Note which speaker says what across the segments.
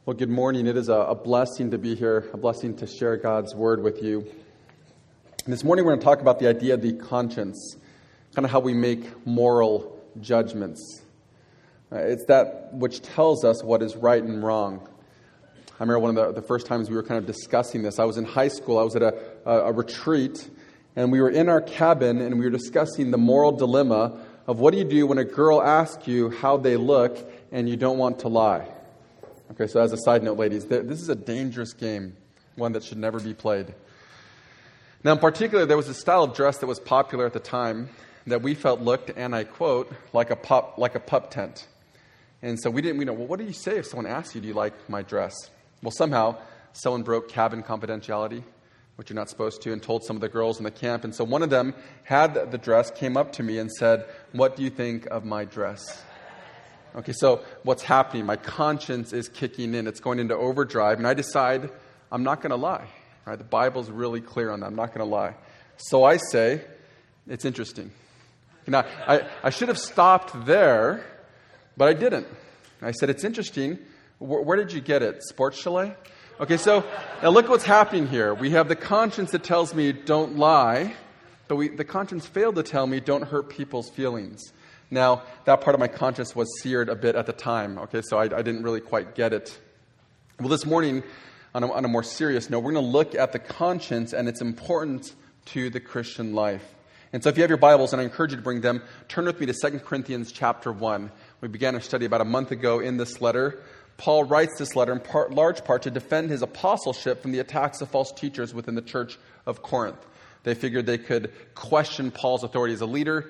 Speaker 1: Well, good morning. It is a blessing to be here, a blessing to share God's Word with you. And this morning we're going to talk about the idea of the conscience, kind of how we make moral judgments. It's that which tells us what is right and wrong. I remember one of the first times we were kind of discussing this. I was in high school. I was at a retreat, and we were in our cabin, and we were discussing the moral dilemma of what do you do when a girl asks you how they look and you don't want to lie. Okay, so as a side note, ladies, this is a dangerous game, one that should never be played. Now, in particular, there was a style of dress that was popular at the time that we felt looked, and I quote, like a pup tent. And so we know, well, what do you say if someone asks you, do you like my dress? Well, somehow, someone broke cabin confidentiality, which you're not supposed to, and told some of the girls in the camp. And so one of them had the dress, came up to me and said, "What do you think of my dress?" Okay, so what's happening? My conscience is kicking in. It's going into overdrive, and I decide I'm not going to lie. Right? The Bible's really clear on that. I'm not going to lie. So I say, it's interesting. Now, I should have stopped there, but I didn't. I said, it's interesting. Where did you get it? Sports Chalet? Okay, so now look what's happening here. We have the conscience that tells me don't lie, but the conscience failed to tell me don't hurt people's feelings. Now, that part of my conscience was seared a bit at the time, okay, so I didn't really quite get it. Well, this morning, on a more serious note, we're going to look at the conscience and its importance to the Christian life. And so if you have your Bibles, and I encourage you to bring them, turn with me to 2 Corinthians chapter 1. We began our study about a month ago in this letter. Paul writes this letter in large part to defend his apostleship from the attacks of false teachers within the church of Corinth. They figured they could question Paul's authority as a leader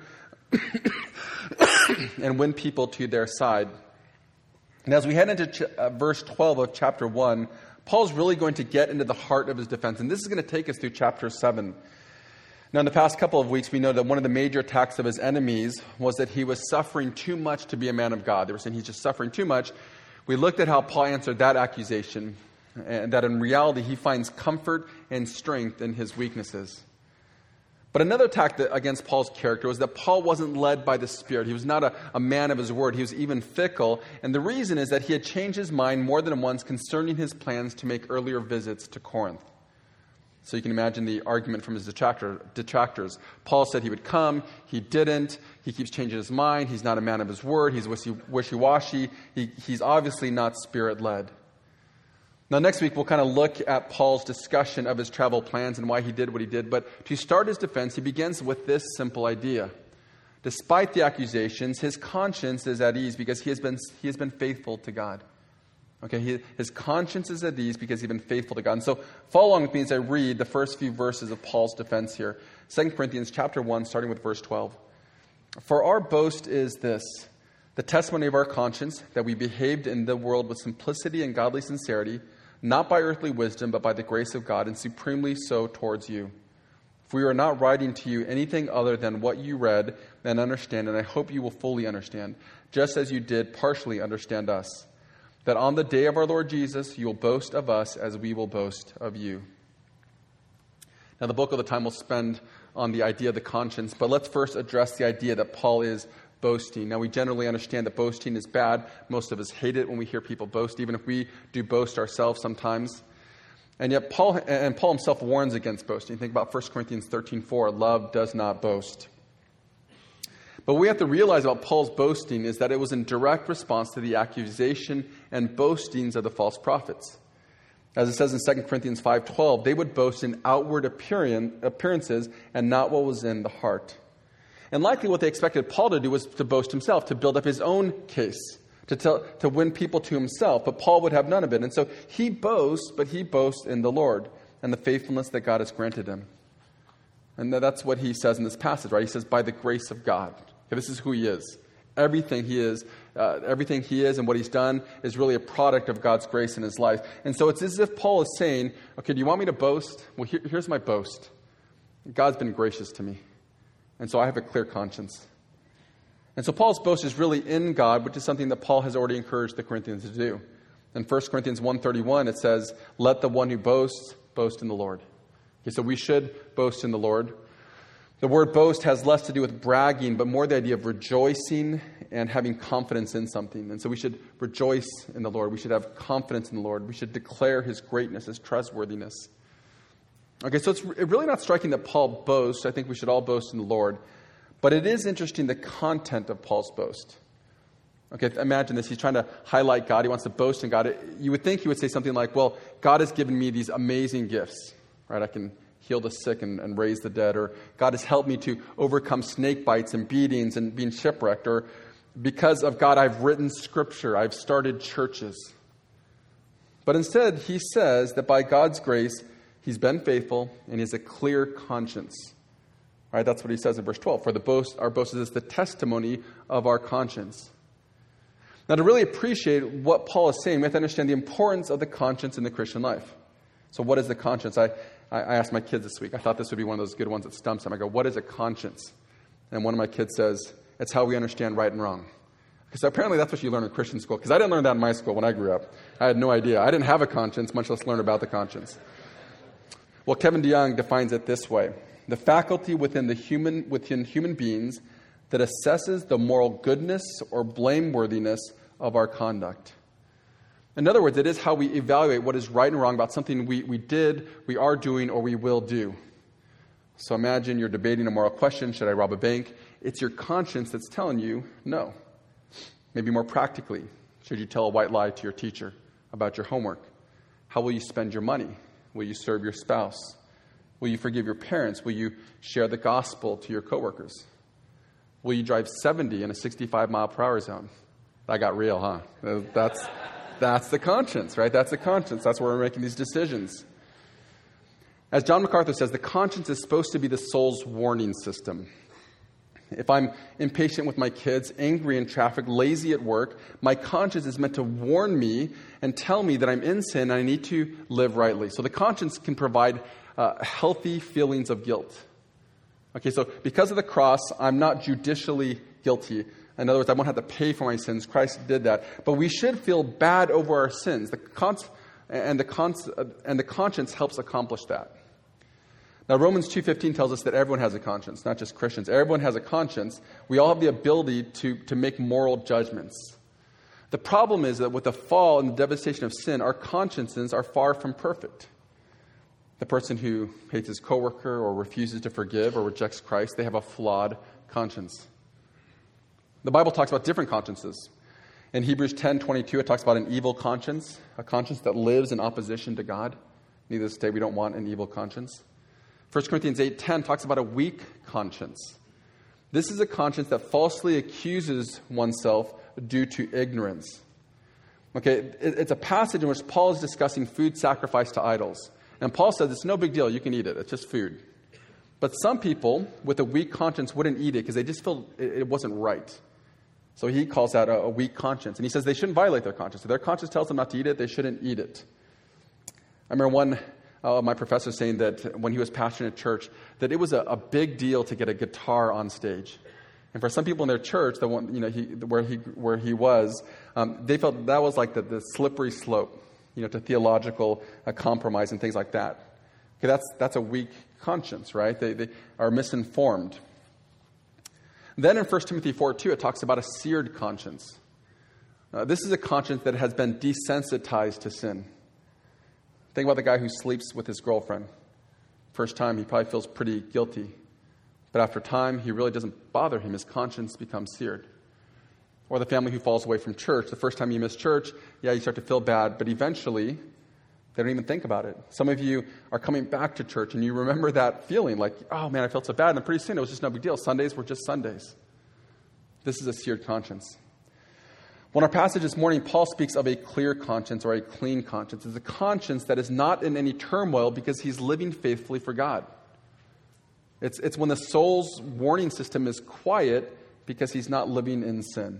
Speaker 1: and win people to their side. And as we head into verse 12 of chapter 1, Paul's really going to get into the heart of his defense. And this is going to take us through chapter 7. Now, in the past couple of weeks, we know that one of the major attacks of his enemies was that he was suffering too much to be a man of God. They were saying he's just suffering too much. We looked at how Paul answered that accusation, and that in reality he finds comfort and strength in his weaknesses. But another attack against Paul's character was that Paul wasn't led by the Spirit. He was not a man of his word. He was even fickle. And the reason is that he had changed his mind more than once concerning his plans to make earlier visits to Corinth. So you can imagine the argument from his detractors. Paul said he would come. He didn't. He keeps changing his mind. He's not a man of his word. He's wishy-washy. He's obviously not Spirit-led. Now, next week, we'll kind of look at Paul's discussion of his travel plans and why he did what he did. But to start his defense, he begins with this simple idea. Despite the accusations, his conscience is at ease because he has been faithful to God. Okay, his conscience is at ease because he's been faithful to God. And so follow along with me as I read the first few verses of Paul's defense here. 2 Corinthians chapter 1, starting with verse 12. For our boast is this, the testimony of our conscience, that we behaved in the world with simplicity and godly sincerity, not by earthly wisdom, but by the grace of God, and supremely so towards you. For we are not writing to you anything other than what you read and understand, and I hope you will fully understand, just as you did partially understand us, that on the day of our Lord Jesus, you will boast of us as we will boast of you. Now, the bulk of the time we'll spend on the idea of the conscience, but let's first address the idea that Paul is boasting. Now, we generally understand that boasting is bad. Most of us hate it when we hear people boast, even if we do boast ourselves sometimes. And yet Paul himself warns against boasting. Think about 1 Corinthians 13:4, love does not boast. But what we have to realize about Paul's boasting is that it was in direct response to the accusation and boastings of the false prophets. As it says in 2 Corinthians 5:12, they would boast in outward appearances and not what was in the heart. And likely what they expected Paul to do was to boast himself, to build up his own case, to win people to himself. But Paul would have none of it. And so he boasts, but he boasts in the Lord and the faithfulness that God has granted him. And that's what he says in this passage, right? He says, by the grace of God. Okay, this is who he is. Everything he is and what he's done is really a product of God's grace in his life. And so it's as if Paul is saying, okay, do you want me to boast? Well, here's my boast. God's been gracious to me. And so I have a clear conscience. And so Paul's boast is really in God, which is something that Paul has already encouraged the Corinthians to do. In 1 Corinthians 1:31, it says, let the one who boasts, boast in the Lord. Okay, so we should boast in the Lord. The word boast has less to do with bragging, but more the idea of rejoicing and having confidence in something. And so we should rejoice in the Lord. We should have confidence in the Lord. We should declare his greatness, his trustworthiness. Okay, so it's really not striking that Paul boasts. I think we should all boast in the Lord. But it is interesting the content of Paul's boast. Okay, imagine this. He's trying to highlight God. He wants to boast in God. You would think he would say something like, well, God has given me these amazing gifts. Right? I can heal the sick and raise the dead. Or God has helped me to overcome snake bites and beatings and being shipwrecked. Or because of God, I've written scripture. I've started churches. But instead, he says that by God's grace, he's been faithful and he has a clear conscience. All right, that's what he says in verse 12. For our boast is the testimony of our conscience. Now, to really appreciate what Paul is saying, we have to understand the importance of the conscience in the Christian life. So what is the conscience? I asked my kids this week. I thought this would be one of those good ones that stumps them. I go, what is a conscience? And one of my kids says, it's how we understand right and wrong. Because apparently that's what you learn in Christian school. Because I didn't learn that in my school when I grew up. I had no idea. I didn't have a conscience, much less learn about the conscience. Well, Kevin DeYoung defines it this way. The faculty within human beings that assesses the moral goodness or blameworthiness of our conduct. In other words, it is how we evaluate what is right and wrong about something we did, we are doing, or we will do. So imagine you're debating a moral question, should I rob a bank? It's your conscience that's telling you no. Maybe more practically, should you tell a white lie to your teacher about your homework? How will you spend your money? Will you serve your spouse? Will you forgive your parents? Will you share the gospel to your coworkers? Will you drive 70 in a 65-mile-per-hour zone? That got real, huh? That's the conscience, right? That's the conscience. That's where we're making these decisions. As John MacArthur says, the conscience is supposed to be the soul's warning system. If I'm impatient with my kids, angry in traffic, lazy at work, my conscience is meant to warn me and tell me that I'm in sin and I need to live rightly. So the conscience can provide healthy feelings of guilt. Okay, so because of the cross, I'm not judicially guilty. In other words, I won't have to pay for my sins. Christ did that. But we should feel bad over our sins. The conscience helps accomplish that. Now, Romans 2:15 tells us that everyone has a conscience, not just Christians. Everyone has a conscience. We all have the ability to make moral judgments. The problem is that with the fall and the devastation of sin, our consciences are far from perfect. The person who hates his coworker or refuses to forgive or rejects Christ, they have a flawed conscience. The Bible talks about different consciences. In Hebrews 10:22, it talks about an evil conscience, a conscience that lives in opposition to God. Needless to say, we don't want an evil conscience. 1 Corinthians 8:10 talks about a weak conscience. This is a conscience that falsely accuses oneself due to ignorance. Okay, it's a passage in which Paul is discussing food sacrificed to idols. And Paul says it's no big deal, you can eat it, it's just food. But some people with a weak conscience wouldn't eat it because they just feel it wasn't right. So he calls that a weak conscience. And he says they shouldn't violate their conscience. If their conscience tells them not to eat it, they shouldn't eat it. I remember one my professor saying that when he was pastoring at church, that it was a big deal to get a guitar on stage. And for some people in their church, the one where he was, they felt that was like the slippery slope, to theological compromise and things like that. Okay, that's a weak conscience, right? They are misinformed. Then in 1 Timothy 4:2, it talks about a seared conscience. This is a conscience that has been desensitized to sin. Think about the guy who sleeps with his girlfriend. First time, he probably feels pretty guilty. But after time, he really doesn't bother him. His conscience becomes seared. Or the family who falls away from church. The first time you miss church, you start to feel bad. But eventually, they don't even think about it. Some of you are coming back to church and you remember that feeling like, oh man, I felt so bad. And then pretty soon it was just no big deal. Sundays were just Sundays. This is a seared conscience. Well, in our passage this morning, Paul speaks of a clear conscience or a clean conscience. It's a conscience that is not in any turmoil because he's living faithfully for God. It's when the soul's warning system is quiet because he's not living in sin.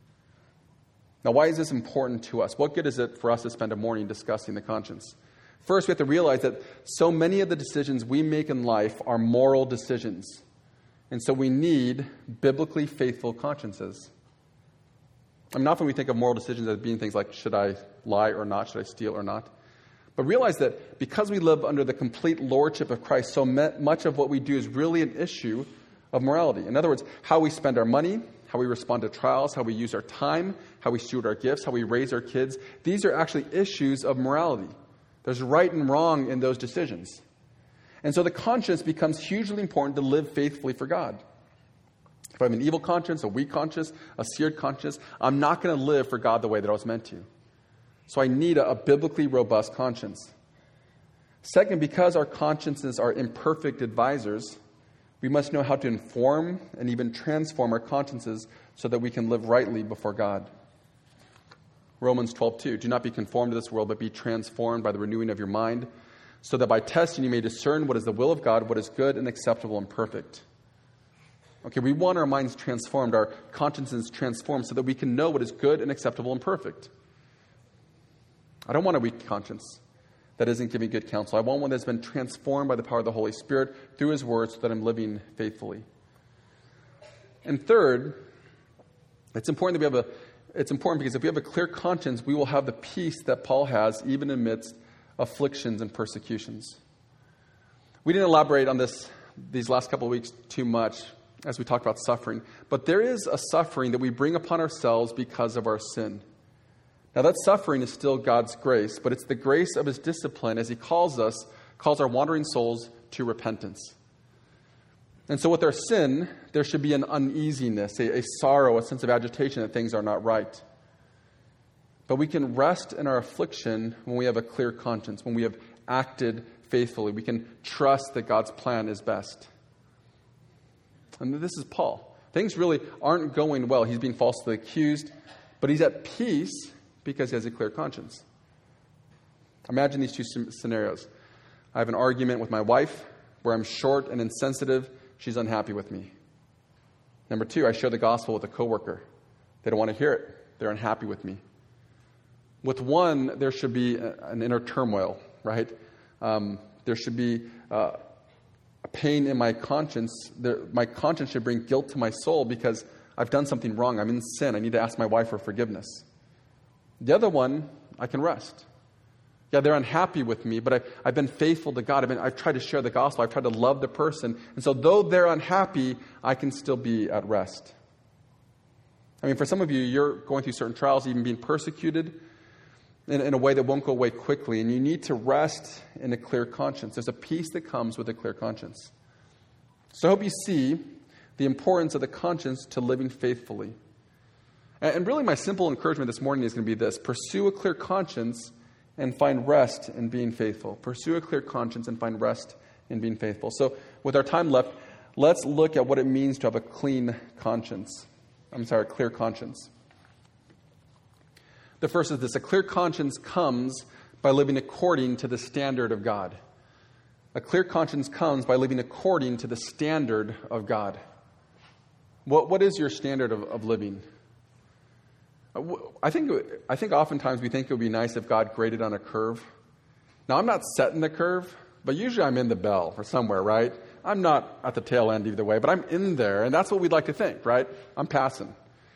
Speaker 1: Now, why is this important to us? What good is it for us to spend a morning discussing the conscience? First, we have to realize that so many of the decisions we make in life are moral decisions. And so we need biblically faithful consciences. I mean, often we think of moral decisions as being things like, should I lie or not? Should I steal or not? But realize that because we live under the complete lordship of Christ, so much of what we do is really an issue of morality. In other words, how we spend our money, how we respond to trials, how we use our time, how we steward our gifts, how we raise our kids. These are actually issues of morality. There's right and wrong in those decisions. And so the conscience becomes hugely important to live faithfully for God. If I have an evil conscience, a weak conscience, a seared conscience, I'm not going to live for God the way that I was meant to. So I need a biblically robust conscience. Second, because our consciences are imperfect advisors, we must know how to inform and even transform our consciences so that we can live rightly before God. Romans 12:2, do not be conformed to this world, but be transformed by the renewing of your mind, so that by testing you may discern what is the will of God, what is good and acceptable and perfect. Okay, we want our minds transformed, our consciences transformed, so that we can know what is good and acceptable and perfect. I don't want a weak conscience that isn't giving good counsel. I want one that's been transformed by the power of the Holy Spirit through His Word so that I'm living faithfully. And third, it's important because if we have a clear conscience, we will have the peace that Paul has even amidst afflictions and persecutions. We didn't elaborate on these last couple of weeks too much as we talked about suffering, but there is a suffering that we bring upon ourselves because of our sin. Now that suffering is still God's grace, but it's the grace of His discipline as He calls our wandering souls to repentance. And so with our sin, there should be an uneasiness, a sorrow, a sense of agitation that things are not right. But we can rest in our affliction when we have a clear conscience, when we have acted faithfully. We can trust that God's plan is best. And this is Paul. Things really aren't going well. He's being falsely accused, but he's at peace because he has a clear conscience. Imagine these two scenarios. I have an argument with my wife where I'm short and insensitive. She's unhappy with me. Number two, I share the gospel with a coworker. They don't want to hear it. They're unhappy with me. With one, there should be an inner turmoil, right? There should be a pain in my conscience. My conscience should bring guilt to my soul because I've done something wrong. I'm in sin. I need to ask my wife for forgiveness. The other one, I can rest. Yeah, they're unhappy with me, but I've been faithful to God. I've tried to share the gospel. I've tried to love the person. And so though they're unhappy, I can still be at rest. I mean, for some of you, you're going through certain trials, even being persecuted in a way that won't go away quickly. And you need to rest in a clear conscience. There's a peace that comes with a clear conscience. So I hope you see the importance of the conscience to living faithfully. And really my simple encouragement this morning is going to be this. Pursue a clear conscience and find rest in being faithful. Pursue a clear conscience and find rest in being faithful. So with our time left, let's look at what it means to have a clear conscience. The first is this: a clear conscience comes by living according to the standard of God. A clear conscience comes by living according to the standard of God. What is your standard of living? I think oftentimes we think it would be nice if God graded on a curve. Now, I'm not setting the curve, but usually I'm in the bell or somewhere, right? I'm not at the tail end either way, but I'm in there, and that's what we'd like to think, right? I'm passing.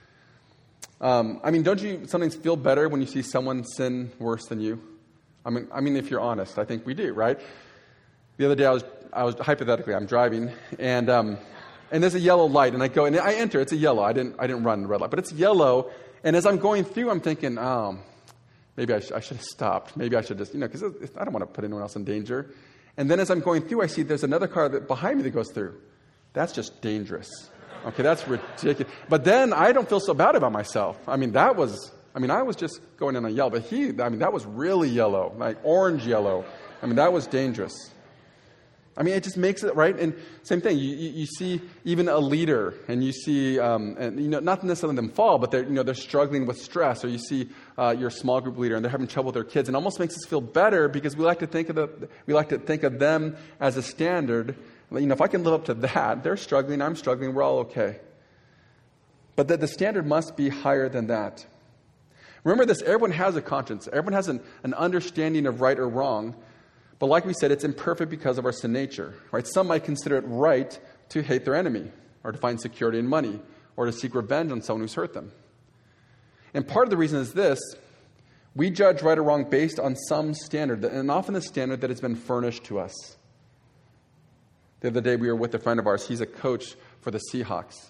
Speaker 1: Don't you sometimes feel better when you see someone sin worse than you? I mean, if you're honest, I think we do, right? The other day I was hypothetically, I'm driving, and there's a yellow light, and I go, and I enter, it's a yellow. I didn't run the red light, but it's yellow. And as I'm going through, I'm thinking, maybe I should have stopped. Maybe I should just, because I don't want to put anyone else in danger. And then as I'm going through, I see there's another car behind me that goes through. That's just dangerous. Okay, that's ridiculous. But then I don't feel so bad about myself. I was just going in on yellow, but that was really yellow, like orange yellow. That was dangerous. It just makes it, right? And same thing, you see even a leader, and you see, not necessarily them fall, but they're struggling with stress, or you see your small group leader, and they're having trouble with their kids, and it almost makes us feel better because we like to think of them as a standard. If I can live up to that, they're struggling, I'm struggling, we're all okay. But the standard must be higher than that. Remember this: everyone has a conscience, everyone has an understanding of right or wrong. But like we said, it's imperfect because of our sin nature, right? Some might consider it right to hate their enemy, or to find security in money, or to seek revenge on someone who's hurt them. And part of the reason is this: we judge right or wrong based on some standard, and often the standard that has been furnished to us. The other day we were with a friend of ours. He's a coach for the Seahawks.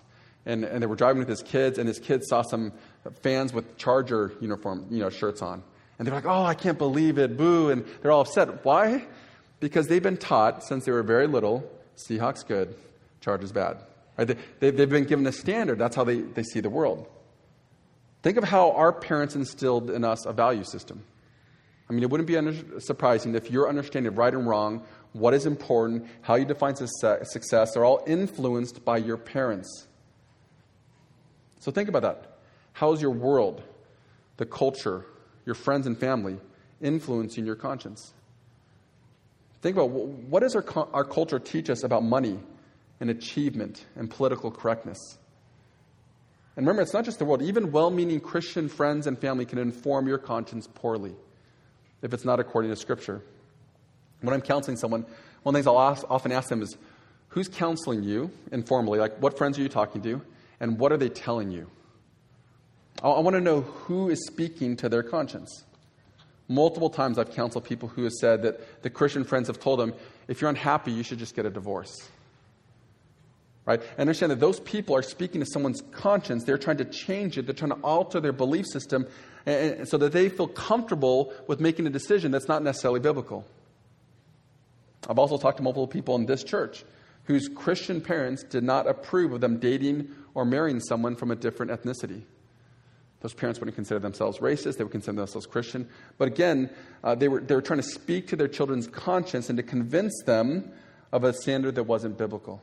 Speaker 1: And they were driving with his kids, and his kids saw some fans with Charger uniform, shirts on. And they're like, oh, I can't believe it, boo. And they're all upset. Why? Because they've been taught since they were very little, Seahawks good, Chargers bad. Right? They've been given a standard. That's how they see the world. Think of how our parents instilled in us a value system. I mean, it wouldn't be surprising if your understanding of right and wrong, what is important, how you define success, are all influenced by your parents. So think about that. How is your world, the culture, your friends and family influencing your conscience? Think about what does our culture teach us about money and achievement and political correctness? And remember, it's not just the world. Even well-meaning Christian friends and family can inform your conscience poorly if it's not according to Scripture. When I'm counseling someone, one of the things I'll often ask them is, who's counseling you informally? Like, what friends are you talking to? And what are they telling you? I want to know who is speaking to their conscience. Multiple times I've counseled people who have said that the Christian friends have told them, if you're unhappy, you should just get a divorce. Right? And understand that those people are speaking to someone's conscience. They're trying to change it. They're trying to alter their belief system so that they feel comfortable with making a decision that's not necessarily biblical. I've also talked to multiple people in this church whose Christian parents did not approve of them dating or marrying someone from a different ethnicity. Those parents wouldn't consider themselves racist. They would consider themselves Christian. But again, they were trying to speak to their children's conscience and to convince them of a standard that wasn't biblical.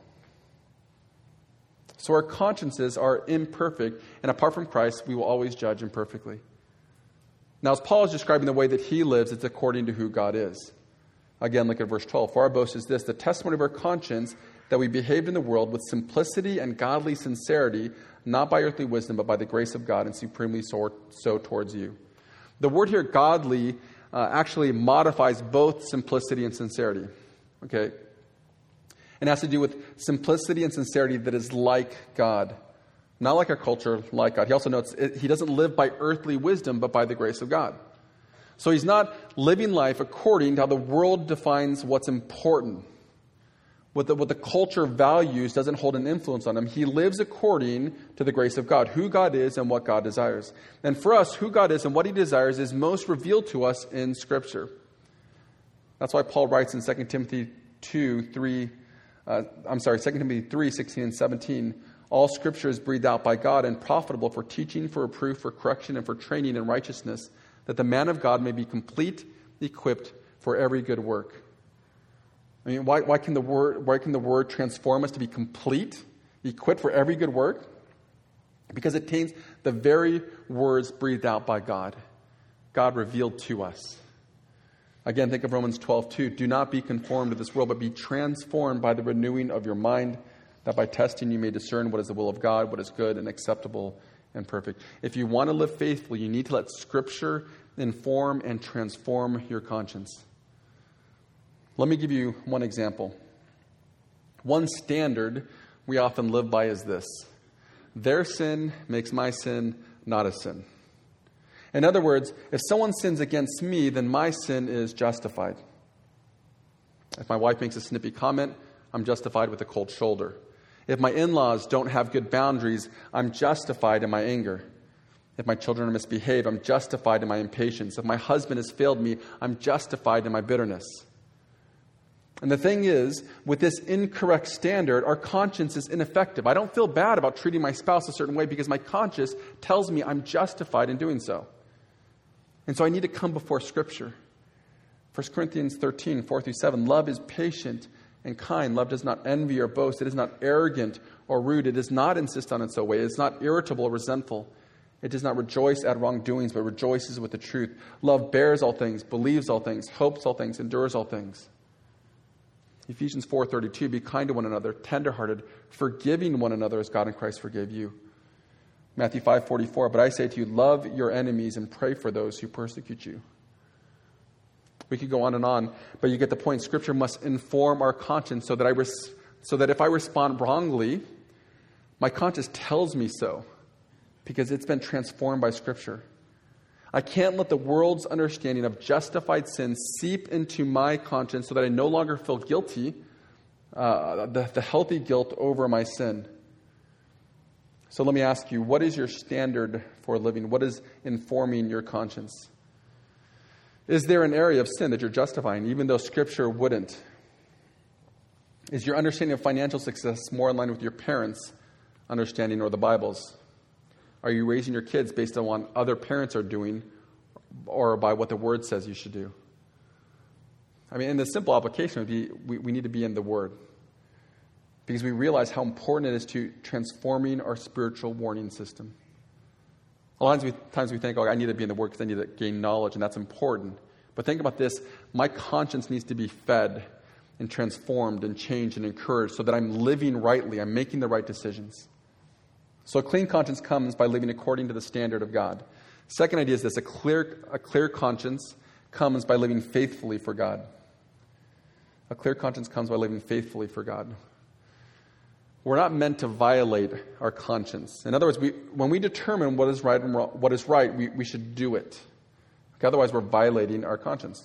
Speaker 1: So our consciences are imperfect, and apart from Christ, we will always judge imperfectly. Now, as Paul is describing the way that he lives, it's according to who God is. Again, look at verse 12. For our boast is this, the testimony of our conscience, that we behaved in the world with simplicity and godly sincerity, not by earthly wisdom, but by the grace of God, and supremely so towards you. The word here, godly, actually modifies both simplicity and sincerity. Okay? It has to do with simplicity and sincerity that is like God. Not like our culture, like God. He also notes he doesn't live by earthly wisdom, but by the grace of God. So he's not living life according to how the world defines what's important. What the culture values doesn't hold an influence on him. He lives according to the grace of God, who God is and what God desires. And for us, who God is and what he desires is most revealed to us in Scripture. That's why Paul writes in 2 Timothy 3, 16 and 17, all Scripture is breathed out by God and profitable for teaching, for reproof, for correction, and for training in righteousness, that the man of God may be complete, equipped for every good work. I mean, why can the word transform us to be complete, equipped for every good work? Because it contains the very words breathed out by God. God revealed to us. Again, think of Romans 12:2. Do not be conformed to this world, but be transformed by the renewing of your mind, that by testing you may discern what is the will of God, what is good and acceptable and perfect. If you want to live faithfully, you need to let Scripture inform and transform your conscience. Let me give you one example. One standard we often live by is this: their sin makes my sin not a sin. In other words, if someone sins against me, then my sin is justified. If my wife makes a snippy comment, I'm justified with a cold shoulder. If my in-laws don't have good boundaries, I'm justified in my anger. If my children are misbehaved, I'm justified in my impatience. If my husband has failed me, I'm justified in my bitterness. And the thing is, with this incorrect standard, our conscience is ineffective. I don't feel bad about treating my spouse a certain way because my conscience tells me I'm justified in doing so. And so I need to come before Scripture. 1 Corinthians 13, 4-7, love is patient and kind. Love does not envy or boast. It is not arrogant or rude. It does not insist on its own way. It is not irritable or resentful. It does not rejoice at wrongdoings, but rejoices with the truth. Love bears all things, believes all things, hopes all things, endures all things. Ephesians 4:32, be kind to one another, tenderhearted, forgiving one another as God in Christ forgave you. Matthew 5:44, but I say to you, love your enemies and pray for those who persecute you. We could go on, but you get the point. Scripture must inform our conscience so that if I respond wrongly, my conscience tells me so because it's been transformed by Scripture. I can't let the world's understanding of justified sin seep into my conscience so that I no longer feel guilty, the healthy guilt over my sin. So let me ask you, what is your standard for living? What is informing your conscience? Is there an area of sin that you're justifying, even though Scripture wouldn't? Is your understanding of financial success more in line with your parents' understanding or the Bible's? Are you raising your kids based on what other parents are doing or by what the Word says you should do? I mean, in the simple application would be we need to be in the Word, because we realize how important it is to transforming our spiritual warning system. A lot of times we think, I need to be in the Word because I need to gain knowledge, and that's important. But think about this. My conscience needs to be fed and transformed and changed and encouraged so that I'm living rightly. I'm making the right decisions. So a clean conscience comes by living according to the standard of God. Second idea is this. A clear conscience comes by living faithfully for God. A clear conscience comes by living faithfully for God. We're not meant to violate our conscience. In other words, when we determine what is right and wrong, what is right, we should do it. Okay, otherwise, we're violating our conscience.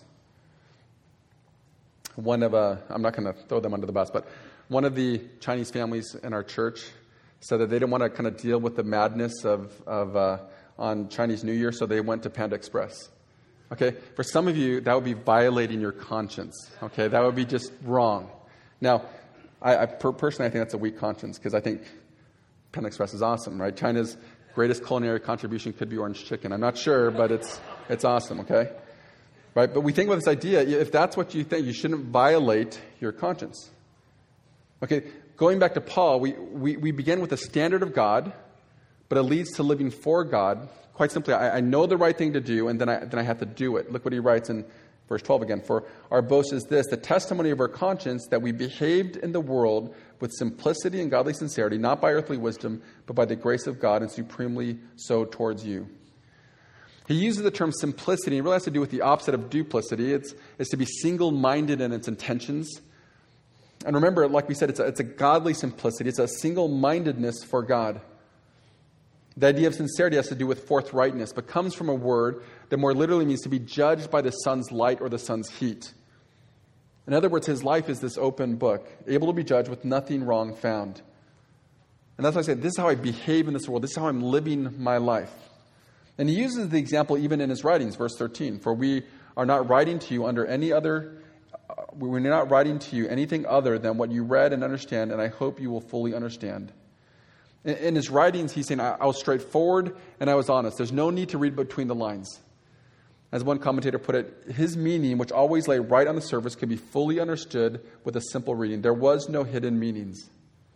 Speaker 1: I'm not going to throw them under the bus, but one of the Chinese families in our church said that they didn't want to kind of deal with the madness on Chinese New Year, so they went to Panda Express. Okay, for some of you, that would be violating your conscience. Okay, that would be just wrong. Now, I personally, I think that's a weak conscience because I think Panda Express is awesome, right? China's greatest culinary contribution could be orange chicken. I'm not sure, but it's awesome, okay? Right? But we think about this idea, if that's what you think, you shouldn't violate your conscience. Okay, going back to Paul, we begin with the standard of God, but it leads to living for God. Quite simply, I know the right thing to do, and then I have to do it. Look what he writes in Verse 12 again, for our boast is this, the testimony of our conscience, that we behaved in the world with simplicity and godly sincerity, not by earthly wisdom, but by the grace of God, and supremely so towards you. He uses the term simplicity, and it really has to do with the opposite of duplicity. It's to be single-minded in its intentions. And remember, like we said, it's a godly simplicity. It's a single-mindedness for God. The idea of sincerity has to do with forthrightness, but comes from a word that more literally means to be judged by the sun's light or the sun's heat. In other words, his life is this open book, able to be judged with nothing wrong found. And that's why I say, this is how I behave in this world. This is how I'm living my life. And he uses the example even in his writings, verse 13. For we are not writing to you we're not writing to you anything other than what you read and understand, and I hope you will fully understand. In his writings, he's saying, I was straightforward and I was honest. There's no need to read between the lines. As one commentator put it, his meaning, which always lay right on the surface, could be fully understood with a simple reading. There was no hidden meanings.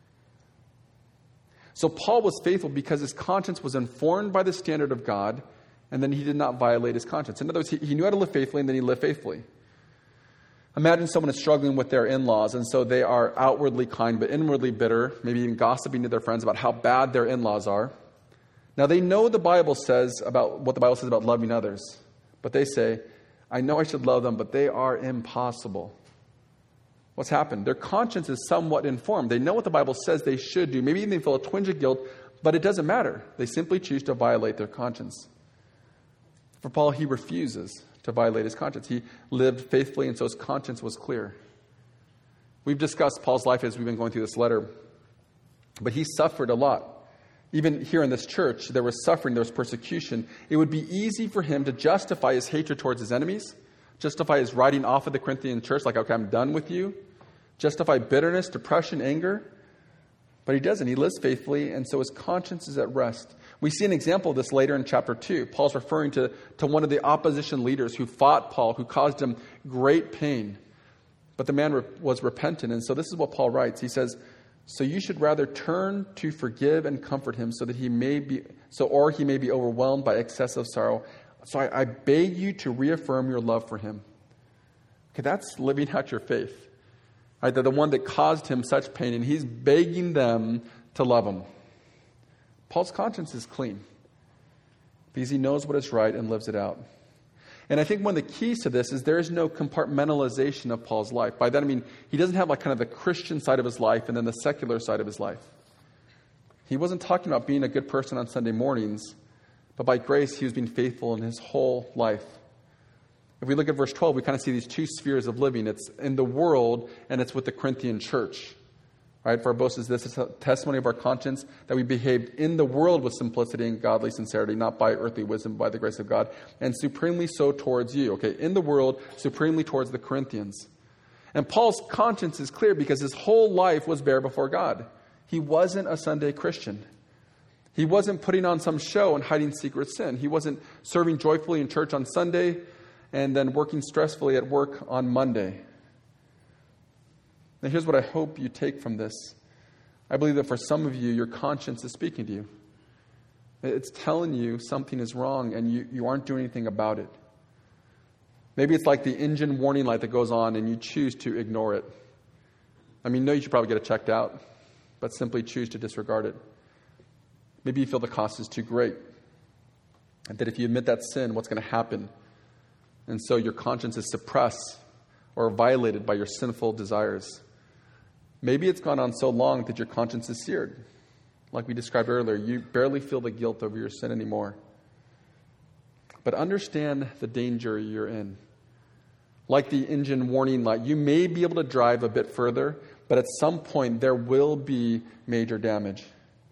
Speaker 1: So Paul was faithful because his conscience was informed by the standard of God, and then he did not violate his conscience. In other words, he knew how to live faithfully, and then he lived faithfully. Imagine someone is struggling with their in-laws, and so they are outwardly kind but inwardly bitter, maybe even gossiping to their friends about how bad their in-laws are. Now, they know what the Bible says about loving others, but they say, I know I should love them, but they are impossible. What's happened? Their conscience is somewhat informed. They know what the Bible says they should do. Maybe even they feel a twinge of guilt, but it doesn't matter. They simply choose to violate their conscience. For Paul, he refuses to violate his conscience. He lived faithfully, and so his conscience was clear. We've discussed Paul's life as we've been going through this letter, but he suffered a lot. Even here in this church, there was suffering, there was persecution. It would be easy for him to justify his hatred towards his enemies, justify his writing off of the Corinthian church, like, okay, I'm done with you, justify bitterness, depression, anger. But he doesn't. He lives faithfully, and so his conscience is at rest. We see an example of this later in chapter 2. Paul's referring to one of the opposition leaders who fought Paul, who caused him great pain. But the man was repentant, and so this is what Paul writes. He says, so you should rather turn to forgive and comfort him so that he may be overwhelmed by excessive sorrow. So I beg you to reaffirm your love for him. Okay, that's living out your faith. Right, they're the one that caused him such pain, and he's begging them to love him. Paul's conscience is clean because he knows what is right and lives it out. And I think one of the keys to this is there is no compartmentalization of Paul's life. By that I mean he doesn't have like kind of the Christian side of his life and then the secular side of his life. He wasn't talking about being a good person on Sunday mornings, but by grace he was being faithful in his whole life. If we look at verse 12, we kind of see these two spheres of living. It's in the world and it's with the Corinthian church. Right? For our boast is this, it's a testimony of our conscience that we behaved in the world with simplicity and godly sincerity, not by earthly wisdom, but by the grace of God, and supremely so towards you. Okay, in the world, supremely towards the Corinthians. And Paul's conscience is clear because his whole life was bare before God. He wasn't a Sunday Christian. He wasn't putting on some show and hiding secret sin. He wasn't serving joyfully in church on Sunday and then working stressfully at work on Monday. Now, here's what I hope you take from this. I believe that for some of you, your conscience is speaking to you. It's telling you something is wrong and you aren't doing anything about it. Maybe it's like the engine warning light that goes on and you choose to ignore it. I mean, no, you should probably get it checked out, but simply choose to disregard it. Maybe you feel the cost is too great, and that if you admit that sin, what's going to happen? And so your conscience is suppressed or violated by your sinful desires. Maybe it's gone on so long that your conscience is seared. Like we described earlier, you barely feel the guilt over your sin anymore. But understand the danger you're in. Like the engine warning light, you may be able to drive a bit further, but at some point there will be major damage.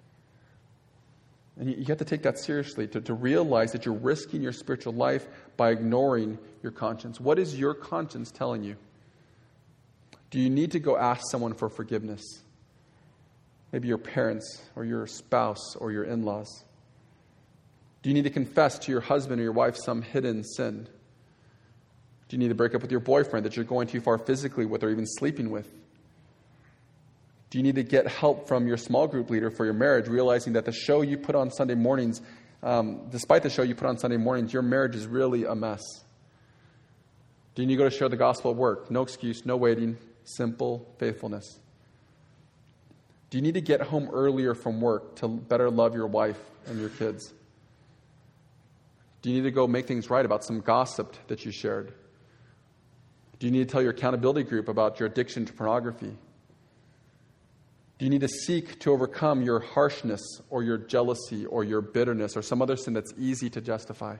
Speaker 1: And you have to take that seriously, to realize that you're risking your spiritual life by ignoring your conscience. What is your conscience telling you? Do you need to go ask someone for forgiveness? Maybe your parents or your spouse or your in-laws. Do you need to confess to your husband or your wife some hidden sin? Do you need to break up with your boyfriend that you're going too far physically with or even sleeping with? Do you need to get help from your small group leader for your marriage, realizing that the show you put on Sunday mornings, despite the show you put on Sunday mornings, your marriage is really a mess? Do you need to go to share the gospel at work? No excuse, no waiting, simple faithfulness. Do you need to get home earlier from work to better love your wife and your kids? Do you need to go make things right about some gossip that you shared? Do you need to tell your accountability group about your addiction to pornography? Do you need to seek to overcome your harshness or your jealousy or your bitterness or some other sin that's easy to justify?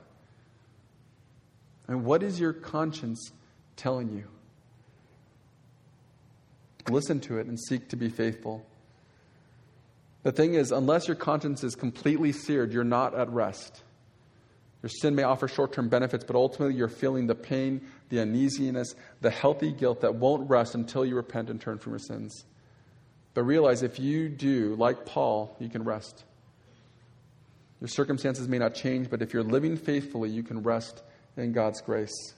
Speaker 1: And what is your conscience telling you? Listen to it and seek to be faithful. The thing is, unless your conscience is completely seared, you're not at rest. Your sin may offer short-term benefits, but ultimately you're feeling the pain, the uneasiness, the healthy guilt that won't rest until you repent and turn from your sins. But realize if you do, like Paul, you can rest. Your circumstances may not change, but if you're living faithfully, you can rest in God's grace.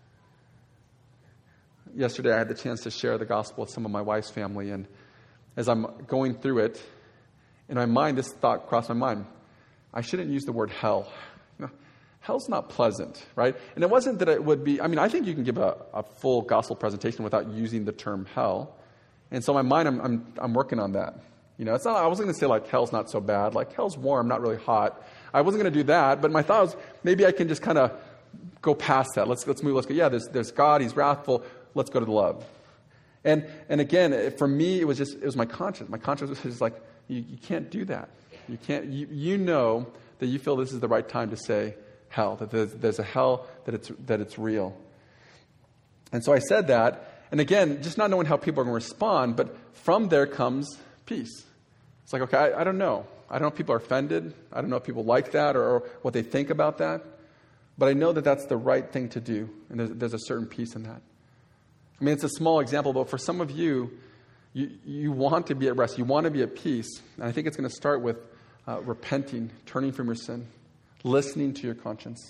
Speaker 1: Yesterday, I had the chance to share the gospel with some of my wife's family, and as I'm going through it, in my mind, this thought crossed my mind. I shouldn't use the word hell. Hell's not pleasant, right? And it wasn't that it would be, I think you can give a full gospel presentation without using the term hell. And so in my mind, I'm working on that. It's not. I wasn't going to say like hell's not so bad. Like hell's warm, not really hot. I wasn't going to do that. But my thought was maybe I can just kind of go past that. Let's move. Let's go. Yeah, there's God. He's wrathful. Let's go to the love. And again, for me, it was my conscience. My conscience was just like you can't do that. You can't. You know that you feel this is the right time to say hell. That there's a hell. That it's real. And so I said that. And again, just not knowing how people are going to respond, but from there comes peace. It's like, okay, I don't know. I don't know if people are offended. I don't know if people like that or what they think about that. But I know that that's the right thing to do. And there's a certain peace in that. It's a small example, but for some of you, you want to be at rest. You want to be at peace. And I think it's going to start with repenting, turning from your sin, listening to your conscience.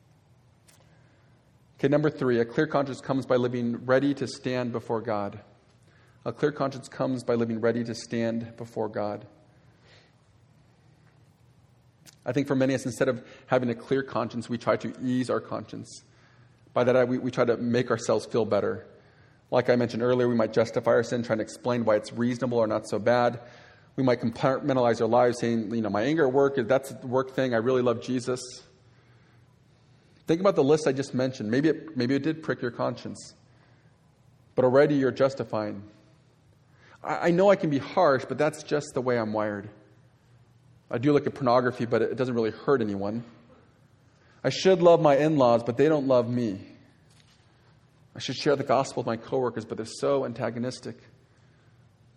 Speaker 1: Okay, number 3, a clear conscience comes by living ready to stand before God. A clear conscience comes by living ready to stand before God. I think for many of us, instead of having a clear conscience, we try to ease our conscience. By that, we try to make ourselves feel better. Like I mentioned earlier, we might justify our sin, trying to explain why it's reasonable or not so bad. We might compartmentalize our lives, saying, my anger at work, that's the work thing. I really love Jesus. Think about the list I just mentioned. Maybe it did prick your conscience. But already you're justifying. I know I can be harsh, but that's just the way I'm wired. I do look at pornography, but it doesn't really hurt anyone. I should love my in-laws, but they don't love me. I should share the gospel with my coworkers, but they're so antagonistic.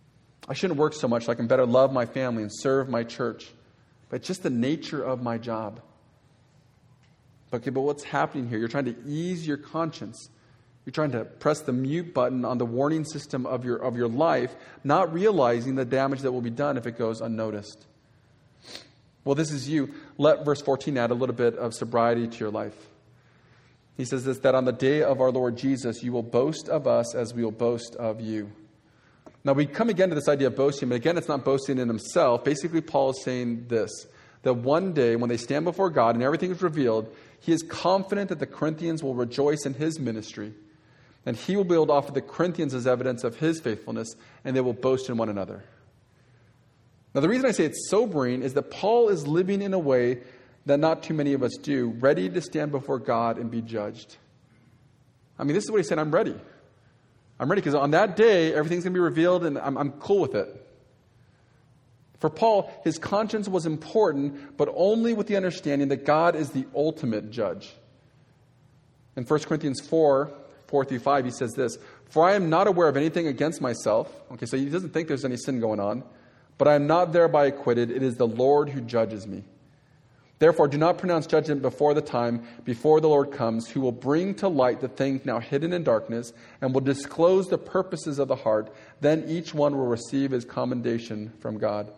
Speaker 1: I shouldn't work so much so I can better love my family and serve my church. But it's just the nature of my job. Okay, but what's happening here? You're trying to ease your conscience. You're trying to press the mute button on the warning system of your life, not realizing the damage that will be done if it goes unnoticed. Well, this is you. Let verse 14 add a little bit of sobriety to your life. He says this, that on the day of our Lord Jesus, you will boast of us as we will boast of you. Now, we come again to this idea of boasting, but again, it's not boasting in himself. Basically, Paul is saying this, that one day when they stand before God and everything is revealed, he is confident that the Corinthians will rejoice in his ministry, and he will be able to offer the Corinthians as evidence of his faithfulness, and they will boast in one another. Now, the reason I say it's sobering is that Paul is living in a way that not too many of us do, ready to stand before God and be judged. I mean, this is what he said, I'm ready. I'm ready because on that day, everything's going to be revealed, and I'm cool with it. For Paul, his conscience was important, but only with the understanding that God is the ultimate judge. In 1 Corinthians 4:4-5, he says this, for I am not aware of anything against myself. Okay, so he doesn't think there's any sin going on. But I am not thereby acquitted. It is the Lord who judges me. Therefore, do not pronounce judgment before the time, before the Lord comes, who will bring to light the things now hidden in darkness, and will disclose the purposes of the heart. Then each one will receive his commendation from God.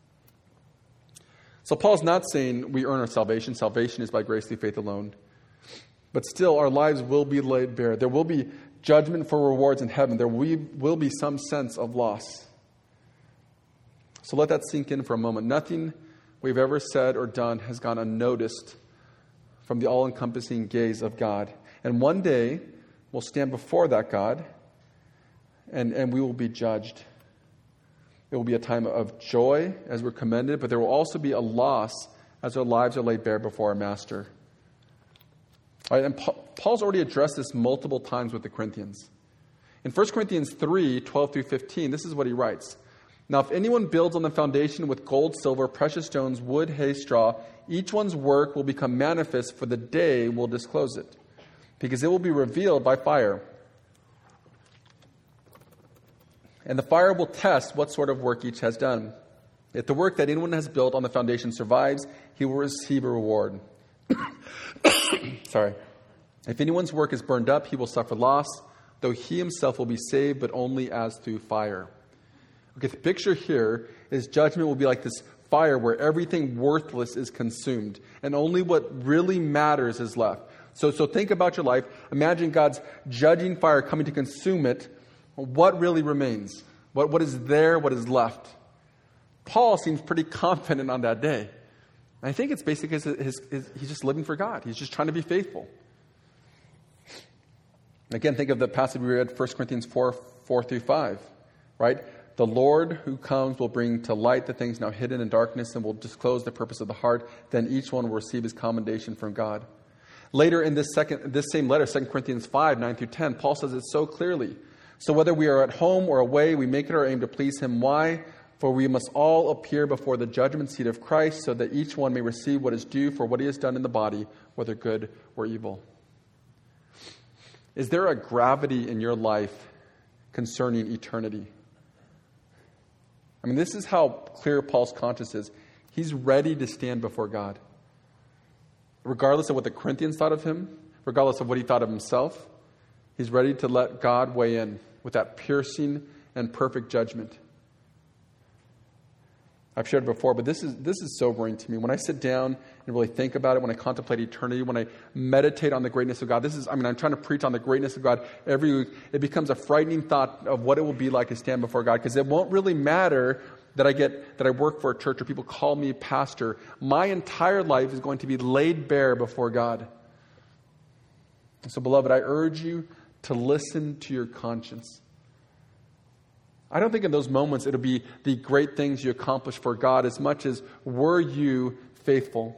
Speaker 1: So Paul's not saying we earn our salvation. Salvation is by grace through faith alone. But still, our lives will be laid bare. There will be judgment for rewards in heaven. There will be some sense of loss. So let that sink in for a moment. Nothing we've ever said or done has gone unnoticed from the all-encompassing gaze of God. And one day, we'll stand before that God, and we will be judged. It will be a time of joy as we're commended, but there will also be a loss as our lives are laid bare before our Master. All right, and Paul's already addressed this multiple times with the Corinthians. In 1 Corinthians 3:12-15, this is what he writes. Now, if anyone builds on the foundation with gold, silver, precious stones, wood, hay, straw, each one's work will become manifest, for the day will disclose it, because it will be revealed by fire. And the fire will test what sort of work each has done. If the work that anyone has built on the foundation survives, he will receive a reward. Sorry. If anyone's work is burned up, he will suffer loss, though he himself will be saved, but only as through fire. Okay, the picture here is judgment will be like this fire where everything worthless is consumed and only what really matters is left. So think about your life. Imagine God's judging fire coming to consume it. What really remains? What is there? What is left? Paul seems pretty confident on that day. And I think it's basically he's just living for God. He's just trying to be faithful. Again, think of the passage we read, 1 Corinthians 4:4-5, right? The Lord who comes will bring to light the things now hidden in darkness and will disclose the purpose of the heart. Then each one will receive his commendation from God. Later in this same letter, 2 Corinthians 5:9-10, Paul says it so clearly. So whether we are at home or away, we make it our aim to please him. Why? For we must all appear before the judgment seat of Christ, so that each one may receive what is due for what he has done in the body, whether good or evil. Is there a gravity in your life concerning eternity? I mean, this is how clear Paul's conscience is. He's ready to stand before God. Regardless of what the Corinthians thought of him, regardless of what he thought of himself, he's ready to let God weigh in with that piercing and perfect judgment. I've shared before, but this is sobering to me. When I sit down and really think about it, when I contemplate eternity, when I meditate on the greatness of God, I'm trying to preach on the greatness of God every week. It becomes a frightening thought of what it will be like to stand before God, because it won't really matter that I work for a church or people call me pastor. My entire life is going to be laid bare before God. So, beloved, I urge you to listen to your conscience. I don't think in those moments it'll be the great things you accomplish for God as much as were you faithful.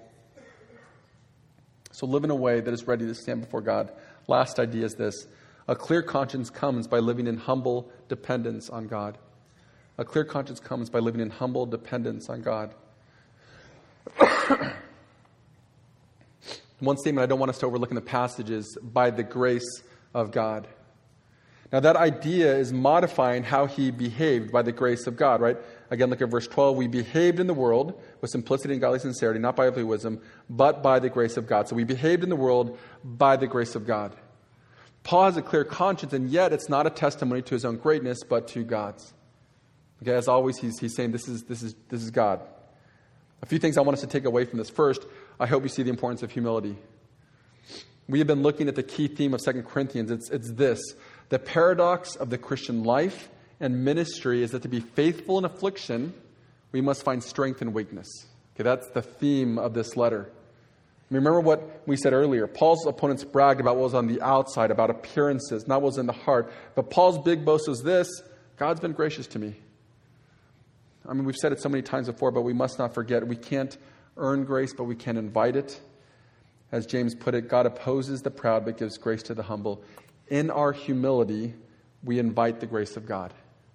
Speaker 1: So live in a way that is ready to stand before God. Last idea is this. A clear conscience comes by living in humble dependence on God. A clear conscience comes by living in humble dependence on God. One statement I don't want us to overlook in the passage is by the grace of God. Now that idea is modifying how he behaved by the grace of God, right? Again, look at verse 12. We behaved in the world with simplicity and godly sincerity, not by earthly wisdom, but by the grace of God. So we behaved in the world by the grace of God. Paul has a clear conscience, and yet it's not a testimony to his own greatness, but to God's. Okay, as always, he's saying this is God. A few things I want us to take away from this. First, I hope you see the importance of humility. We have been looking at the key theme of 2 Corinthians. It's this. The paradox of the Christian life and ministry is that to be faithful in affliction, we must find strength in weakness. Okay, that's the theme of this letter. Remember what we said earlier. Paul's opponents bragged about what was on the outside, about appearances, not what was in the heart. But Paul's big boast was this: God's been gracious to me. I mean, we've said it so many times before, but we must not forget we can't earn grace, but we can invite it. As James put it, God opposes the proud, but gives grace to the humble. In our humility, we invite the grace of God.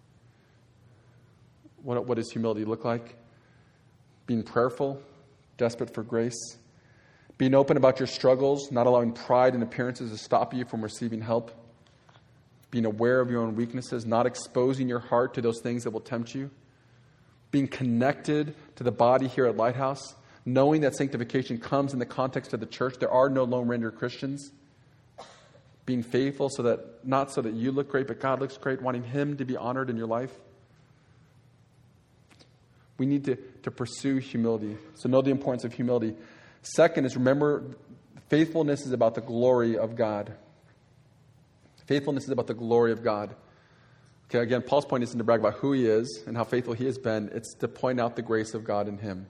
Speaker 1: What does humility look like? Being prayerful, desperate for grace. Being open about your struggles, not allowing pride and appearances to stop you from receiving help. Being aware of your own weaknesses, not exposing your heart to those things that will tempt you. Being connected to the body here at Lighthouse, knowing that sanctification comes in the context of the church. There are no Lone Ranger Christians. Being faithful not so that you look great, but God looks great, wanting Him to be honored in your life. We need to pursue humility. So know the importance of humility. Second is, remember, faithfulness is about the glory of God. Faithfulness is about the glory of God. Okay, again, Paul's point isn't to brag about who he is and how faithful he has been. It's to point out the grace of God in him.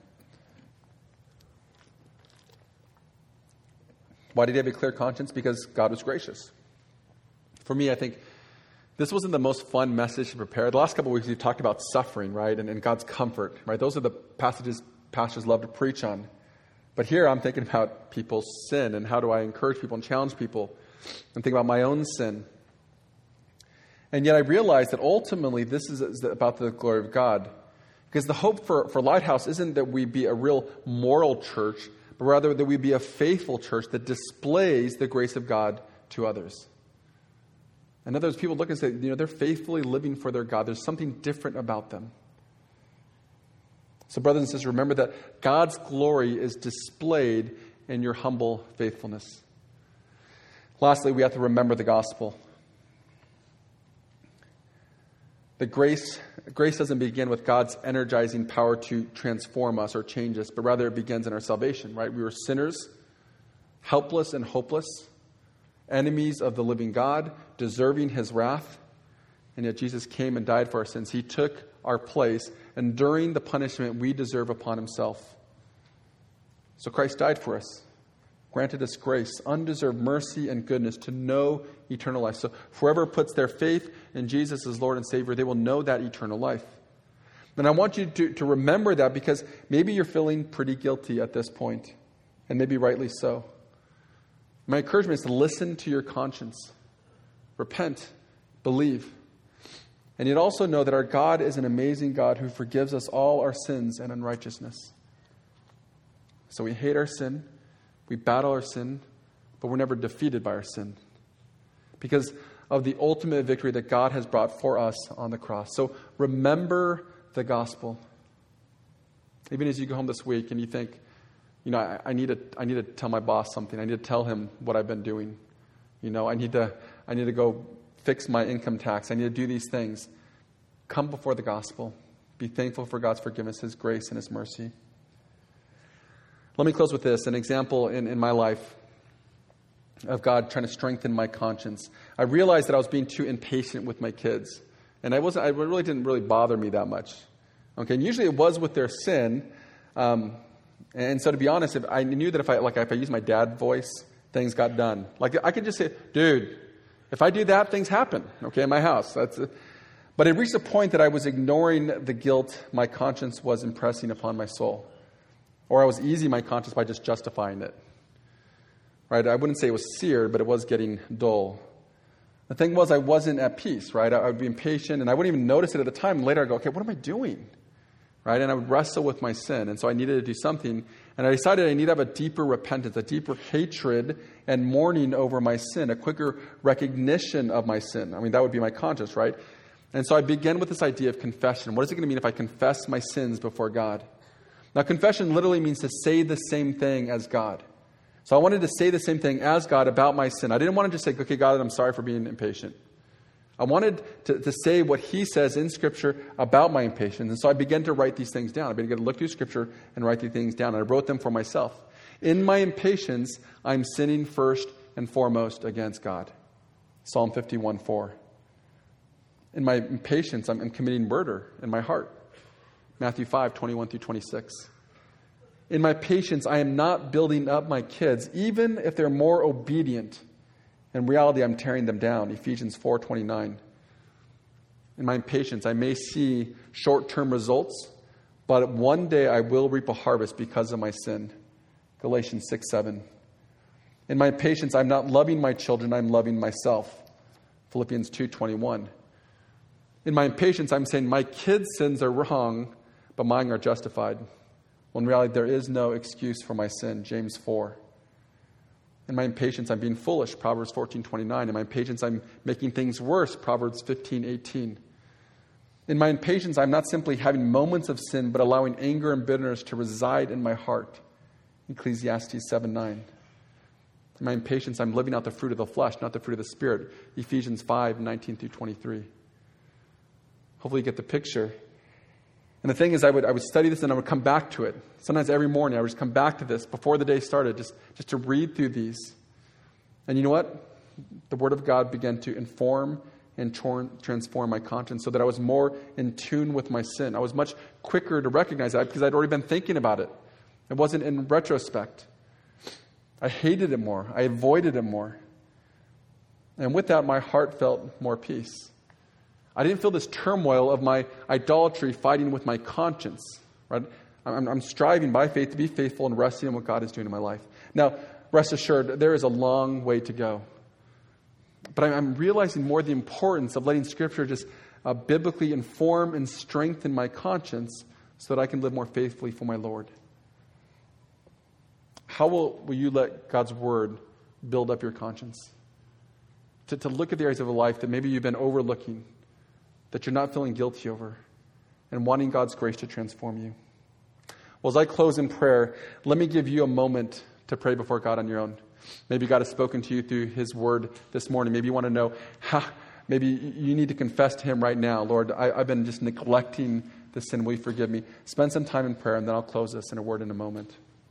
Speaker 1: Why did he have a clear conscience? Because God was gracious. For me, I think this wasn't the most fun message to prepare. The last couple of weeks we've talked about suffering, right, and God's comfort, right? Those are the passages pastors love to preach on. But here I'm thinking about people's sin and how do I encourage people and challenge people and think about my own sin. And yet I realize that ultimately this is about the glory of God. Because the hope for Lighthouse isn't that we be a real moral church, but rather that we be a faithful church that displays the grace of God to others. In other words, people look and say, they're faithfully living for their God. There's something different about them. So brothers and sisters, remember that God's glory is displayed in your humble faithfulness. Lastly, we have to remember the gospel. The grace doesn't begin with God's energizing power to transform us or change us, but rather it begins in our salvation, right? We were sinners, helpless and hopeless, enemies of the living God, deserving His wrath, and yet Jesus came and died for our sins. He took our place, enduring the punishment we deserve upon Himself. So Christ died for us, granted us grace, undeserved mercy and goodness to know eternal life. So whoever puts their faith in Jesus as Lord and Savior, they will know that eternal life. And I want you to remember that, because maybe you're feeling pretty guilty at this point, and maybe rightly so. My encouragement is to listen to your conscience. Repent. Believe. And yet also know that our God is an amazing God who forgives us all our sins and unrighteousness. So we hate our sin. We battle our sin, but we're never defeated by our sin because of the ultimate victory that God has brought for us on the cross. So remember the gospel. Even as you go home this week and you think, I need to tell my boss something. I need to tell him what I've been doing. I need to go fix my income tax. I need to do these things. Come before the gospel. Be thankful for God's forgiveness, His grace, and His mercy. Let me close with this, an example in my life of God trying to strengthen my conscience. I realized that I was being too impatient with my kids, and it really didn't bother me that much. Okay, and usually it was with their sin, and so to be honest, I knew that if I used my dad voice, things got done. Like I could just say, "Dude, if I do that, things happen." Okay, in my house. But it reached a point that I was ignoring the guilt my conscience was impressing upon my soul. Or I was easing my conscience by just justifying it. Right? I wouldn't say it was seared, but it was getting dull. The thing was, I wasn't at peace, right? I would be impatient, and I wouldn't even notice it at the time. Later, I go, okay, what am I doing? right? And I would wrestle with my sin. And so I needed to do something. And I decided I need to have a deeper repentance, a deeper hatred and mourning over my sin, a quicker recognition of my sin. I mean, that would be my conscience, right? And so I began with this idea of confession. What is it going to mean if I confess my sins before God? Now, confession literally means to say the same thing as God. So I wanted to say the same thing as God about my sin. I didn't want to just say, okay, God, I'm sorry for being impatient. I wanted to say what he says in Scripture about my impatience. And so I began to write these things down. I began to look through Scripture and write these things down. And I wrote them for myself. In my impatience, I'm sinning first and foremost against God. Psalm 51:4. In my impatience, I'm committing murder in my heart. Matthew 5:21-26. In my patience, I am not building up my kids, even if they're more obedient. In reality, I'm tearing them down. Ephesians 4:29. In my impatience, I may see short-term results, but one day I will reap a harvest because of my sin. Galatians 6:7. In my impatience, I'm not loving my children, I'm loving myself. Philippians 2:21. In my impatience, I'm saying my kids' sins are wrong, but mine are justified. When in reality, there is no excuse for my sin. James 4. In my impatience, I'm being foolish. Proverbs 14:29. In my impatience, I'm making things worse. Proverbs 15:18. In my impatience, I'm not simply having moments of sin, but allowing anger and bitterness to reside in my heart. Ecclesiastes 7:9. In my impatience, I'm living out the fruit of the flesh, not the fruit of the Spirit. Ephesians 5:19-23. Hopefully you get the picture. And the thing is, I would study this and I would come back to it. Sometimes every morning I would just come back to this before the day started, just to read through these. And you know what? The Word of God began to inform and transform my conscience so that I was more in tune with my sin. I was much quicker to recognize that because I'd already been thinking about it. It wasn't in retrospect. I hated it more. I avoided it more. And with that, my heart felt more peace. I didn't feel this turmoil of my idolatry fighting with my conscience. Right? I'm striving by faith to be faithful and resting in what God is doing in my life. Now, rest assured, there is a long way to go. But I'm realizing more the importance of letting Scripture just biblically inform and strengthen my conscience so that I can live more faithfully for my Lord. How will you let God's Word build up your conscience? To look at the areas of life that maybe you've been overlooking, that you're not feeling guilty over, and wanting God's grace to transform you. Well, as I close in prayer, let me give you a moment to pray before God on your own. Maybe God has spoken to you through His Word this morning. Maybe you want to know how. Maybe you need to confess to Him right now. Lord, I've been just neglecting the sin. Will you forgive me? Spend some time in prayer, and then I'll close this in a word in a moment.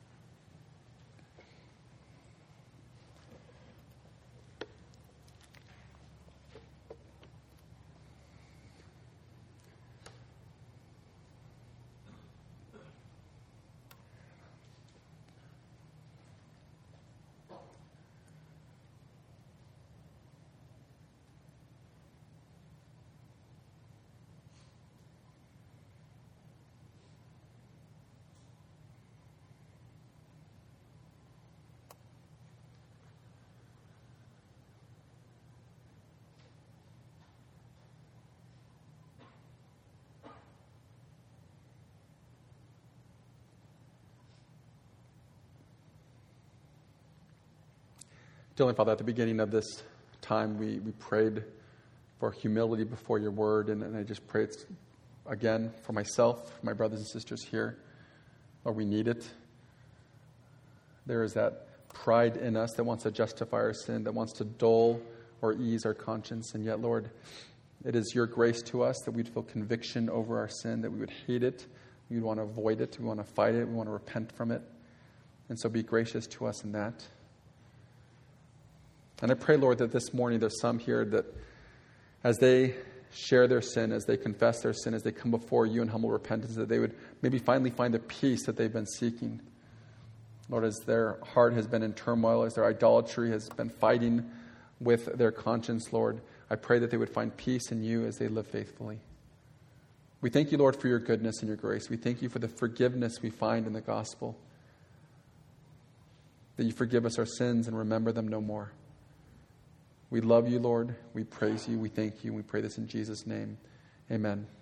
Speaker 1: Dear Father, at the beginning of this time, we prayed for humility before your word, and I just pray it's again for myself, for my brothers and sisters here. Lord, we need it. There is that pride in us that wants to justify our sin, that wants to dull or ease our conscience, and yet, Lord, it is your grace to us that we'd feel conviction over our sin, that we would hate it, we would want to avoid it, we want to fight it, we want to repent from it. And so be gracious to us in that. And I pray, Lord, that this morning there's some here that as they share their sin, as they confess their sin, as they come before you in humble repentance, that they would maybe finally find the peace that they've been seeking. Lord, as their heart has been in turmoil, as their idolatry has been fighting with their conscience, Lord, I pray that they would find peace in you as they live faithfully. We thank you, Lord, for your goodness and your grace. We thank you for the forgiveness we find in the gospel, that you forgive us our sins and remember them no more. We love you, Lord. We praise you. We thank you. We pray this in Jesus' name. Amen.